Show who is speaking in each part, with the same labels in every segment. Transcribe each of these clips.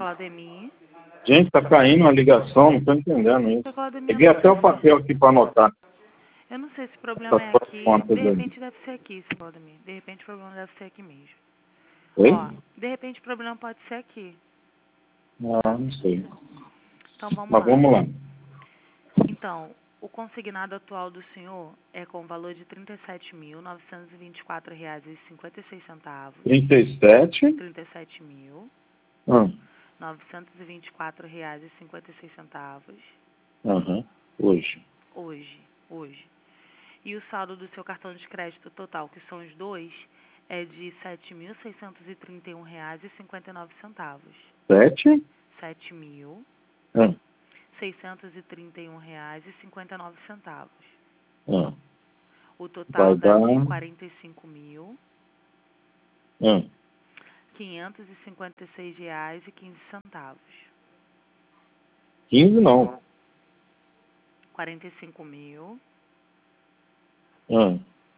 Speaker 1: Claudemir.
Speaker 2: Gente, tá caindo uma ligação, não tô entendendo isso.
Speaker 1: Seu Claudemir,
Speaker 2: Peguei até o papel aqui para anotar.
Speaker 1: eu não sei se o problema é
Speaker 2: Essas
Speaker 1: aqui.
Speaker 2: contas
Speaker 1: De
Speaker 2: aí.
Speaker 1: repente deve ser aqui, seu Claudemir. De repente o problema deve ser aqui mesmo.
Speaker 2: Oi?
Speaker 1: Ó, de repente o problema pode ser aqui.
Speaker 2: Ah, não sei.
Speaker 1: Então vamos
Speaker 2: Mas
Speaker 1: lá.
Speaker 2: vamos lá.
Speaker 1: Então, o consignado atual do senhor é com valor de R$ 37.924,56.
Speaker 2: 37?
Speaker 1: R$ 37.924,56
Speaker 2: Aham. Hoje.
Speaker 1: hoje. E o saldo do seu cartão de crédito total, que são os dois, é de R$ 7.631,59.
Speaker 2: 7?
Speaker 1: 7.631,59.
Speaker 2: Ah.
Speaker 1: O total
Speaker 2: Vai
Speaker 1: dá
Speaker 2: dar...
Speaker 1: de R$
Speaker 2: Ah.
Speaker 1: 45.556,15.
Speaker 2: 15 não.
Speaker 1: 45.000
Speaker 2: Ah.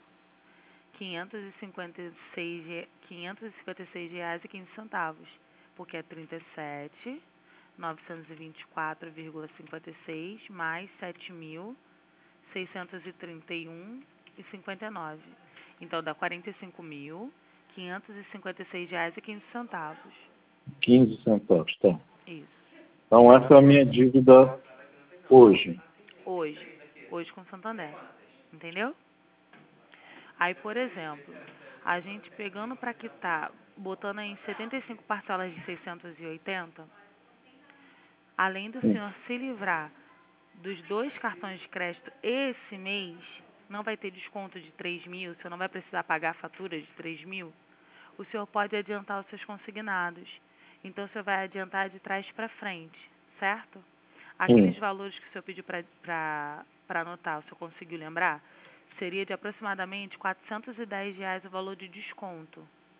Speaker 1: 556 reais e 15 centavos, porque é 37.924,56 mais 7.631,59. Então dá 45.556 reais e 15 centavos.
Speaker 2: 15 centavos, tá.
Speaker 1: Isso.
Speaker 2: Então essa é a minha dívida hoje.
Speaker 1: Hoje com Santander. Entendeu? Aí, por exemplo, a gente pegando para quitar, botando em 75 parcelas de 680, além do senhor se livrar dos dois cartões de crédito esse mês, não vai ter desconto de 3.000, o senhor não vai precisar pagar a fatura de 3.000, o senhor pode adiantar os seus consignados. Então, o senhor vai adiantar de trás para frente, certo? Aqueles valores que o senhor pediu para anotar, o senhor conseguiu lembrar? Seria de aproximadamente R$ 410 o valor de desconto.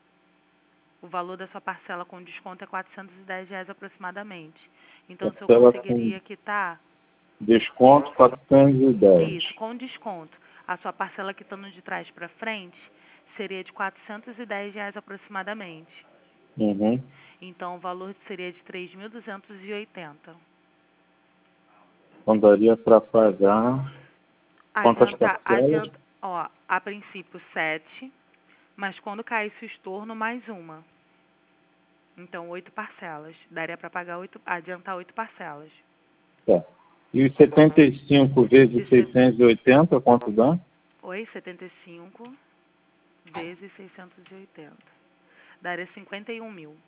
Speaker 1: O valor da sua parcela com desconto é R$ 410 aproximadamente. Então, o senhor
Speaker 2: Parcela
Speaker 1: conseguiria quitar...
Speaker 2: Desconto 410.
Speaker 1: Isso, com desconto. A sua parcela quitando de trás para frente seria de R$ 410 aproximadamente.
Speaker 2: Uhum.
Speaker 1: Então, o valor seria de 3.280.
Speaker 2: Então daria para pagar quantas parcelas?
Speaker 1: A princípio 7, mas quando caísse o estorno, mais uma. Então, 8 parcelas. Daria para pagar adiantar 8 parcelas.
Speaker 2: Tá. E os 75 vezes 680, quanto dá?
Speaker 1: 75 vezes 680. Daria 51 mil.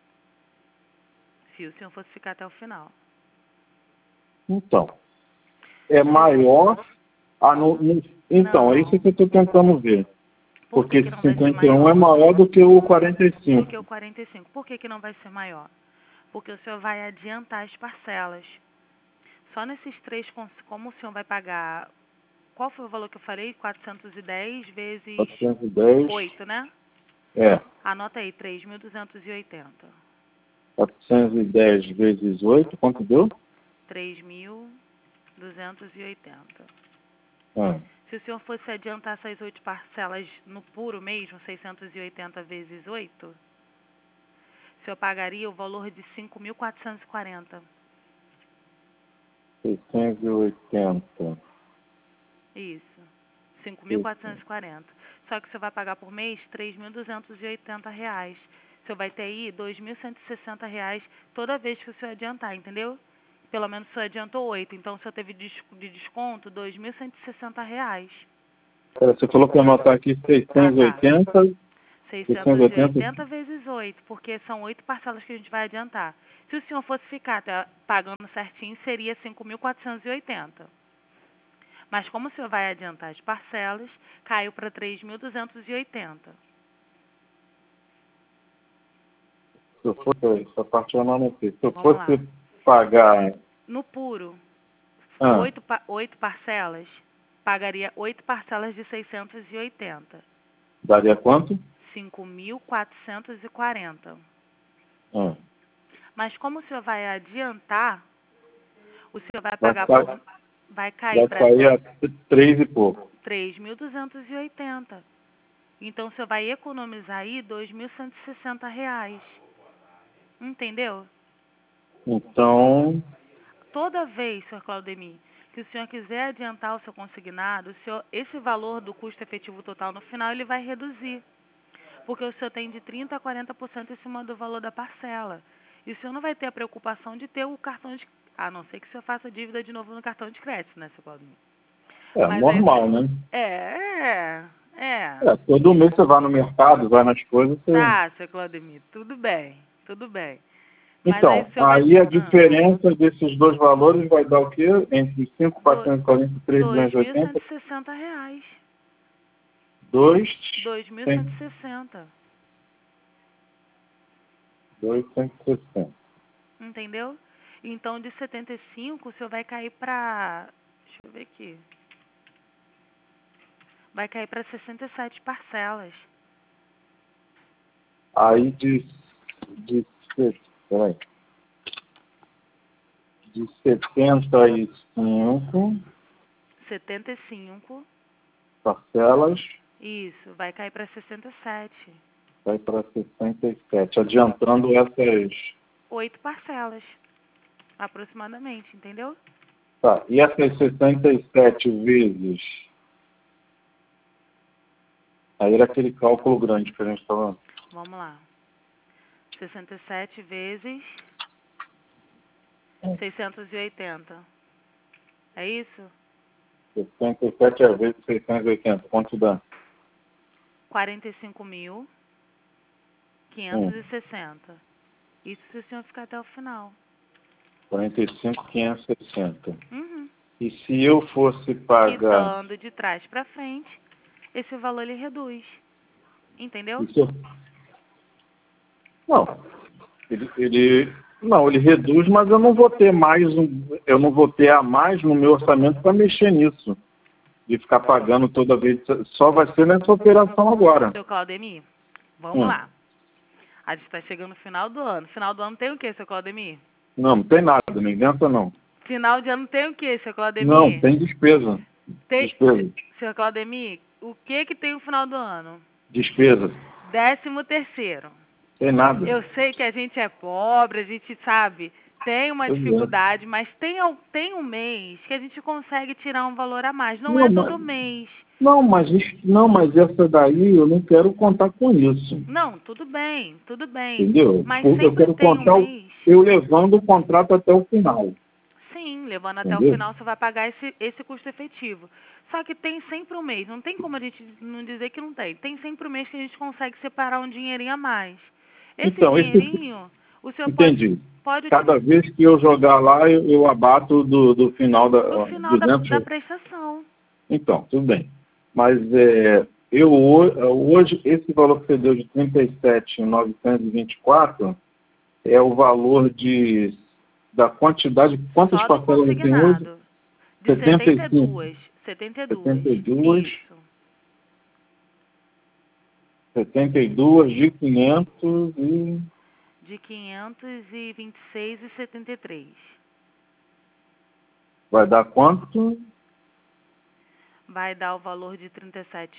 Speaker 1: Se o senhor fosse ficar até o final.
Speaker 2: Então, é maior... Então,
Speaker 1: Não.
Speaker 2: é isso que eu estou tentando ver.
Speaker 1: Por
Speaker 2: Porque
Speaker 1: que
Speaker 2: esse
Speaker 1: não vai ser
Speaker 2: 51 é
Speaker 1: maior?
Speaker 2: maior do que o
Speaker 1: Do
Speaker 2: 45.
Speaker 1: que o 45. Por que não vai ser maior? Porque o senhor vai adiantar as parcelas. Só nesses três, como o senhor vai pagar... Qual foi o valor que eu falei? 410 vezes
Speaker 2: 410,
Speaker 1: 8, né? Anota aí, 3.280.
Speaker 2: 410 vezes 8, quanto deu?
Speaker 1: 3.280.
Speaker 2: Ah.
Speaker 1: Se o senhor fosse adiantar essas 8 parcelas no puro mesmo, 680 vezes 8, o senhor pagaria o valor de 5.440.
Speaker 2: 680.
Speaker 1: Isso, 5.440. Só que o senhor vai pagar por mês R$ 3.280. O senhor vai ter aí R$ 2.160 toda vez que o senhor adiantar, entendeu? Pelo menos o senhor adiantou 8, então o senhor teve de desconto R$ 2.160.
Speaker 2: Você falou que eu anotar aqui 680.
Speaker 1: 680 vezes 8, porque são 8 parcelas que a gente vai adiantar. Se o senhor fosse ficar pagando certinho, seria 5.480. Mas como o senhor vai adiantar as parcelas, caiu para 3.280.
Speaker 2: Se eu fosse, essa parte eu não anotei. Se eu
Speaker 1: Vamos
Speaker 2: fosse
Speaker 1: lá.
Speaker 2: pagar...
Speaker 1: No puro,
Speaker 2: Ah,
Speaker 1: 8 parcelas, pagaria 8 parcelas de 680.
Speaker 2: daria quanto?
Speaker 1: 5.440.
Speaker 2: Ah.
Speaker 1: Mas como o senhor vai adiantar, o senhor vai
Speaker 2: Vai,
Speaker 1: pagar vai cair
Speaker 2: vai
Speaker 1: para
Speaker 2: sair a 3 e pouco.
Speaker 1: 3.280. Então o senhor vai economizar aí R$ 2.160. Entendeu?
Speaker 2: Então,
Speaker 1: Toda vez, senhor Claudemir, que o senhor quiser adiantar o seu consignado, esse valor do custo efetivo total no final ele vai reduzir. Porque o senhor tem de 30% a 40% em cima do valor da parcela. E o senhor não vai ter a preocupação de ter o cartão de... A não ser que o senhor faça dívida de novo no cartão de crédito, né, senhor Claudemir?
Speaker 2: é
Speaker 1: Mas aí,
Speaker 2: normal, né? Todo mês você vai no mercado, vai nas coisas, você...
Speaker 1: Tá, senhor Claudemir, tudo bem, tudo bem. Mas aí
Speaker 2: Então,
Speaker 1: o senhor vai...
Speaker 2: aí a diferença desses dois valores vai dar o quê? Entre 5.440 e
Speaker 1: R$
Speaker 2: 3.280?
Speaker 1: 2.160.
Speaker 2: 2,
Speaker 1: 2.160.
Speaker 2: 2.160.
Speaker 1: Entendeu? Então, de 75, o senhor vai cair para... Deixa eu ver aqui. Vai cair para 67 parcelas.
Speaker 2: Aí peraí, de
Speaker 1: 75.
Speaker 2: parcelas,
Speaker 1: Isso, vai cair para 67.
Speaker 2: vai para 67, adiantando essas...
Speaker 1: 8 parcelas, aproximadamente, entendeu?
Speaker 2: Tá, e essas 67 vezes... Aí era aquele cálculo grande que a gente estava...
Speaker 1: Vamos lá. 67 vezes 680. É isso?
Speaker 2: 67 vezes 680, quanto dá?
Speaker 1: 45.560. Isso se o senhor ficar até o final.
Speaker 2: 45.560.
Speaker 1: Uhum.
Speaker 2: E se eu fosse pagar...
Speaker 1: Quitando de trás para frente, esse valor ele reduz. Entendeu?
Speaker 2: Isso... Não, ele reduz, mas eu não vou ter eu não vou ter a mais no meu orçamento para mexer nisso, de ficar pagando toda vez. Só vai ser nessa operação agora.
Speaker 1: Seu Claudemir, vamos lá. A gente está chegando no final do ano. Final do ano tem o que, seu Claudemir?
Speaker 2: Não tem nada, não inventa não.
Speaker 1: Final de ano tem o que, seu Claudemir?
Speaker 2: Não, tem despesa. Despesa.
Speaker 1: Seu Claudemir, o que tem no final do ano?
Speaker 2: Despesa.
Speaker 1: 13º.
Speaker 2: Tem nada.
Speaker 1: Eu sei que a gente é pobre, a gente sabe, tem uma dificuldade, mas tem um mês que a gente consegue tirar um valor a mais. Não é todo mês.
Speaker 2: Não, mas essa daí eu não quero contar com isso.
Speaker 1: Não, tudo bem, tudo bem.
Speaker 2: Entendeu?
Speaker 1: Mas
Speaker 2: Eu
Speaker 1: sempre
Speaker 2: quero
Speaker 1: tem
Speaker 2: contar
Speaker 1: um mês.
Speaker 2: eu levando o contrato até o final.
Speaker 1: Sim, levando até o
Speaker 2: Entendeu?
Speaker 1: final você vai pagar esse custo efetivo. Só que tem sempre um mês, não tem como a gente não dizer que não tem. Tem sempre um mês que a gente consegue separar um dinheirinho a mais. Esse
Speaker 2: Então,
Speaker 1: dinheirinho, o senhor
Speaker 2: entendi.
Speaker 1: pode
Speaker 2: Cada vez que eu jogar lá, eu abato do final
Speaker 1: do final
Speaker 2: 200.
Speaker 1: da prestação.
Speaker 2: Então, tudo bem. Mas hoje, esse valor que você deu de 37.924 é o valor da quantidade. Quantas
Speaker 1: Só do
Speaker 2: parcelas tem hoje?
Speaker 1: consignado. De 72.
Speaker 2: 72.
Speaker 1: Isso.
Speaker 2: 72 de 500 e...
Speaker 1: De 526,73.
Speaker 2: Vai dar quanto?
Speaker 1: Vai dar o valor de R$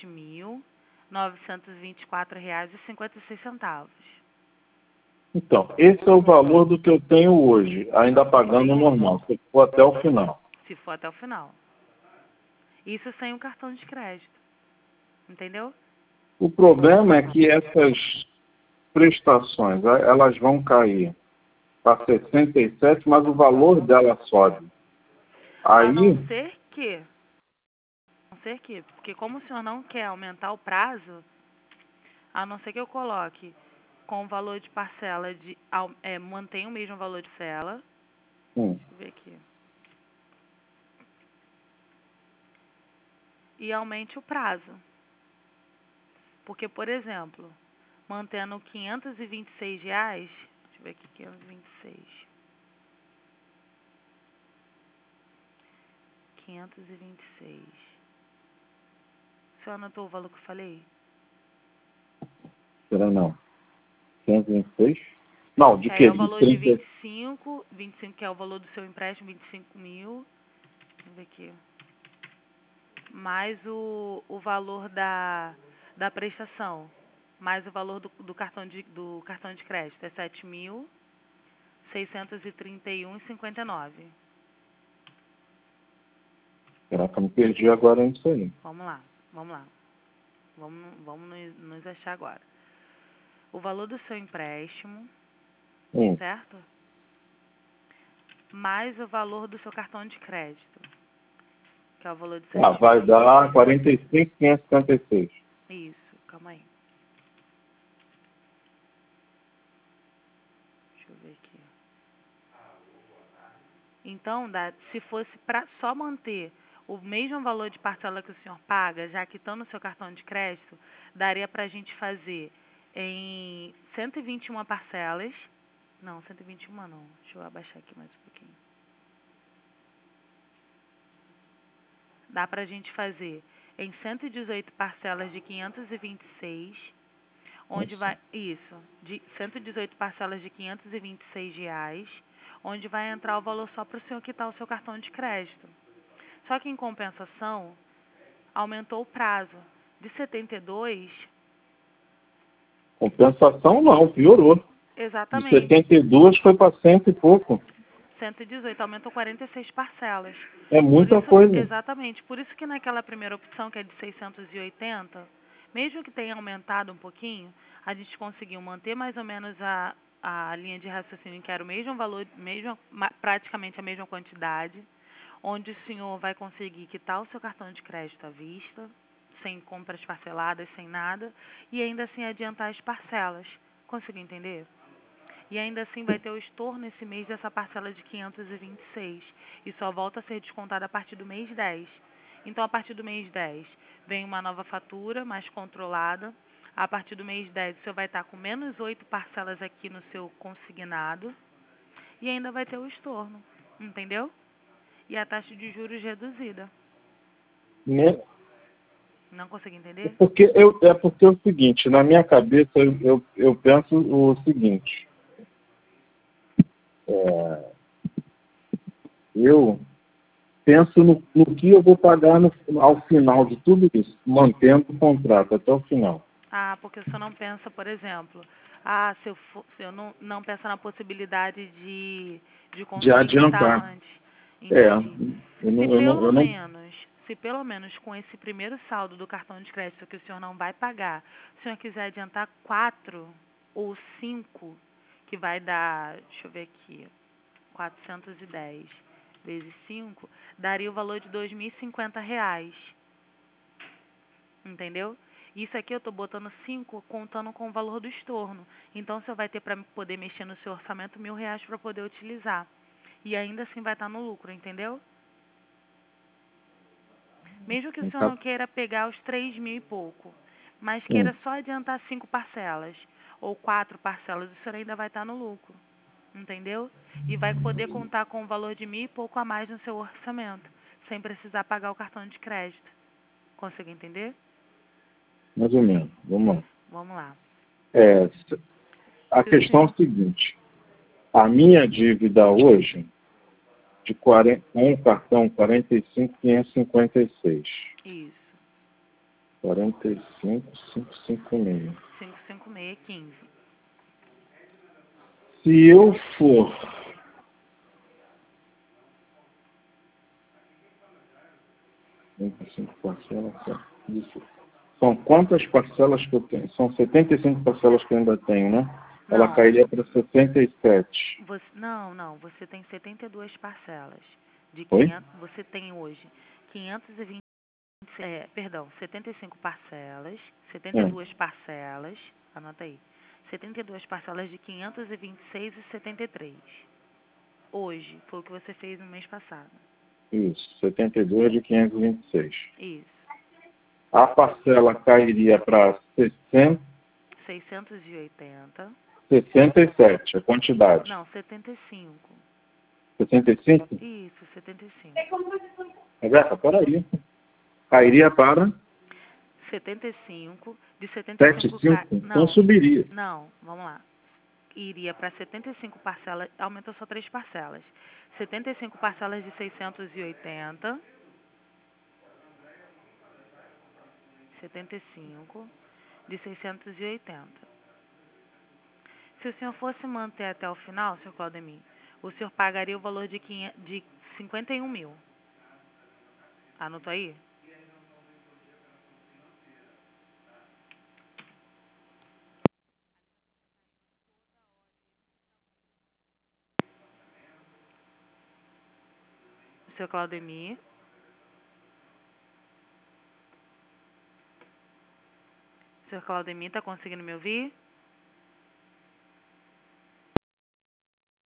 Speaker 1: 37.924,56.
Speaker 2: Então, esse é o valor do que eu tenho hoje, ainda pagando normal, se for até o final.
Speaker 1: Se for até o final. Isso sem o cartão de crédito. Entendeu?
Speaker 2: O problema é que essas prestações, elas vão cair para 67, mas o valor dela sobe. Aí,
Speaker 1: A não ser que, porque como o senhor não quer aumentar o prazo, a não ser que eu coloque com o valor de parcela mantém o mesmo valor de parcela. Deixa eu ver aqui. E aumente o prazo. Porque, por exemplo, mantendo R$ 526, deixa eu ver aqui, 526. 526. O senhor anotou o valor que eu falei?
Speaker 2: será não? 526? Não, de quê?
Speaker 1: É o valor de 25 que é o valor do seu empréstimo, 25 mil. Deixa eu ver aqui. Mais o valor da prestação. Mais o valor do cartão de crédito. É 7 mil. 631,59.
Speaker 2: Caraca, me perdi agora nisso aí.
Speaker 1: Vamos lá. Vamos nos achar agora. O valor do seu empréstimo, certo? Mais o valor do seu cartão de crédito, que é o valor de 7.000.
Speaker 2: Vai dar 45.556.
Speaker 1: Isso, calma aí. Deixa eu ver aqui. Então, se fosse para só manter o mesmo valor de parcela que o senhor paga, já quitando o seu cartão de crédito, daria para a gente fazer em 121 parcelas. Não, 121 não. Deixa eu abaixar aqui mais um pouquinho. Dá para a gente fazer em 118 parcelas de 526, onde vai... Isso, de 118 parcelas de R$ 526, onde vai entrar o valor só para o senhor quitar o seu cartão de crédito. Só que, em compensação, aumentou o prazo de 72.
Speaker 2: Compensação não, piorou.
Speaker 1: Exatamente.
Speaker 2: De 72 foi para 100 e pouco.
Speaker 1: 118, aumentou 46 parcelas.
Speaker 2: É muita coisa.
Speaker 1: Exatamente. Por isso que naquela primeira opção, que é de 680, mesmo que tenha aumentado um pouquinho, a gente conseguiu manter mais ou menos a linha de raciocínio, que era o mesmo valor, praticamente a mesma quantidade, onde o senhor vai conseguir quitar o seu cartão de crédito à vista, sem compras parceladas, sem nada, e ainda assim adiantar as parcelas. Conseguiu entender? E ainda assim vai ter o estorno esse mês dessa parcela de 526. E só volta a ser descontada a partir do mês 10. Então, a partir do mês 10, vem uma nova fatura, mais controlada. A partir do mês 10, o senhor vai estar com menos 8 parcelas aqui no seu consignado. E ainda vai ter o estorno. Entendeu? E a taxa de juros reduzida.
Speaker 2: Né?
Speaker 1: Não consegui entender?
Speaker 2: Porque é o seguinte, na minha cabeça eu penso o seguinte. Eu penso no que eu vou pagar ao final de tudo isso, mantendo o contrato até o final.
Speaker 1: Ah, porque o senhor não pensa, por exemplo, se eu não pensa na possibilidade de conseguir quitar
Speaker 2: adiantar.
Speaker 1: antes. Entendi.
Speaker 2: Eu não.
Speaker 1: Se pelo menos com esse primeiro saldo do cartão de crédito que o senhor não vai pagar, se o senhor quiser adiantar 4 ou 5, que vai dar, deixa eu ver aqui, 410 vezes 5, daria o valor de R$ 2.050. Entendeu? Isso aqui eu estou botando 5, contando com o valor do estorno. Então, você vai ter para poder mexer no seu orçamento R$ 1.000 para poder utilizar. E ainda assim vai estar no lucro, entendeu? Mesmo que o senhor não queira pegar os 3.000 e pouco, mas queira só adiantar 5 parcelas ou 4 parcelas, o senhor ainda vai estar no lucro. Entendeu? E vai poder contar com um valor de 1.000 e pouco a mais no seu orçamento, sem precisar pagar o cartão de crédito. Conseguiu entender?
Speaker 2: Mais ou menos. Vamos lá.
Speaker 1: Vamos lá.
Speaker 2: A questão é a seguinte. A minha dívida hoje, com um cartão 45.556.
Speaker 1: Isso.
Speaker 2: 45.556.
Speaker 1: 55615.
Speaker 2: Se eu for... parcelas, isso. São quantas parcelas que eu tenho? São 75 parcelas que eu ainda tenho, né?
Speaker 1: Não.
Speaker 2: Ela cairia para 67.
Speaker 1: Não. Você tem 72 parcelas. De
Speaker 2: 500,
Speaker 1: você tem hoje 520, 75 parcelas, 72 parcelas, anota aí. 72 parcelas de 526,73. Hoje, foi o que você fez no mês passado.
Speaker 2: Isso, 72 de 526.
Speaker 1: Isso.
Speaker 2: A parcela cairia para
Speaker 1: 680.
Speaker 2: 67, a quantidade.
Speaker 1: Não, 75.
Speaker 2: 65?
Speaker 1: Isso, 75.
Speaker 2: Rebeca, peraí. Cairia para
Speaker 1: 75, de 75
Speaker 2: 75? Então subiria.
Speaker 1: Não, vamos lá. Iria para 75 parcelas, aumentou só 3 parcelas. 75 parcelas de 680. 75 de 680. Se o senhor fosse manter até o final, senhor Claudemir, o senhor pagaria o valor de 51 mil. Anotou aí? Senhor Claudemir. Senhor Claudemir, tá conseguindo me ouvir?